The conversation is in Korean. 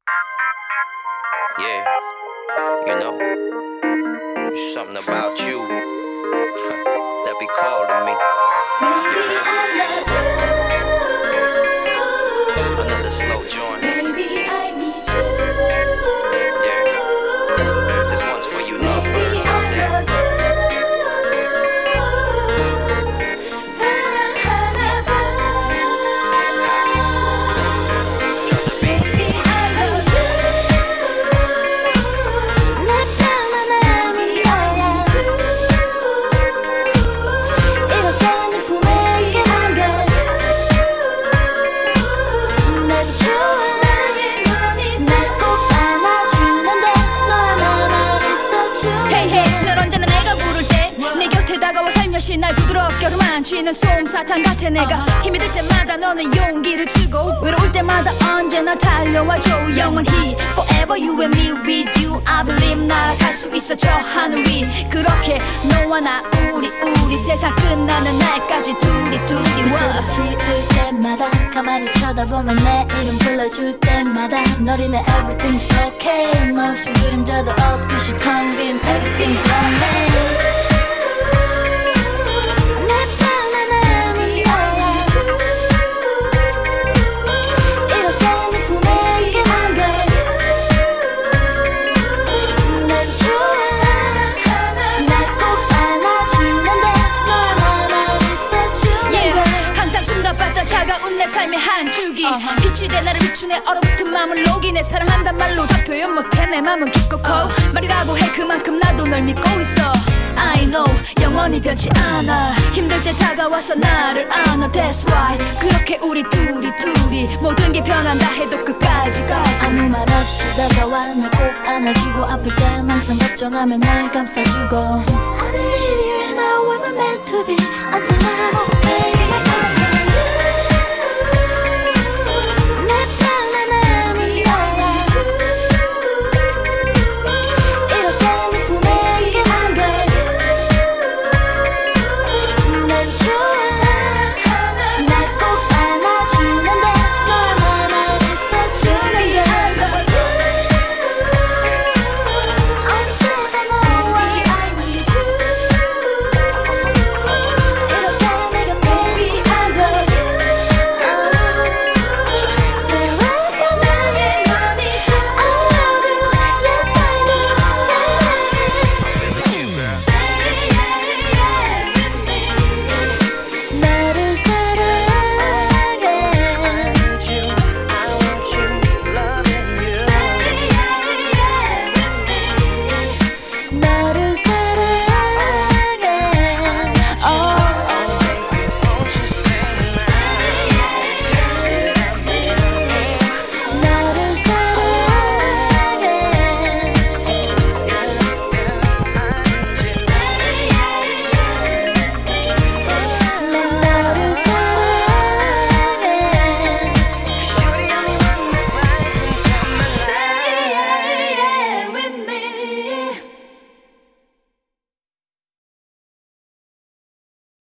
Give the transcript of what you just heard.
Yeah, you know, there's something about you that be calling me. Baby, I love you. Another slow joint. Baby, I need you. Yeah, this one's for you lovebirds out there. 사랑하나 봐. Drop the beat. Baby, I love you. 나타나 미워야. 이렇게 내 품에 안겨. 난 좋아. 날 꼭 안아주는데 너 하나만 있어줘. Hey hey 널 언제나 내가 부를 때 내 곁에 다가와 살며시 날 부드럽게 어루만지는 솜사탕 같아 내가 힘이 들 때마다 너는 용기를 주고 외로울 때마다 언제나 달려와줘 영원히 Forever you and me with you I believe 날아갈 수 있어 저 하늘 위 그렇게 너와 나 우리 세상 끝나는 날까지 둘이 미소를 지을 때마다 가만히 쳐다보면 내 이름 불러줄 때마다 널 인해 everything's okay 너 없이 그림자도 없듯이 텅 빈 everything's lonely 내 편안한 미워야 이렇게 내 품에 안겨 난 좋아 날 꼭 안아주는데 너 하나만 있어주는 yeah. 걸 항상 숨가빠져 차가운 내 삶의 한 줄기 빛이 돼 나를 비추네 얼어붙은 마음을 녹이 내 사랑한단 말로 다 표현 못해 내 맘은 깊고 커 말이라고 해 그만큼 나도 널 믿고 있어 I know 영원히 변치 않아 힘들 때 다가와서 나를 안아 That's why 그렇게 우리 둘이 모든 게 변한다 해도 끝까지 아무 말 없이 다가와 날 꼭 안아주고 아플 땐 항상 걱정하며 날 감싸주고 I believe you and I were meant to be 언제나 뭐 baby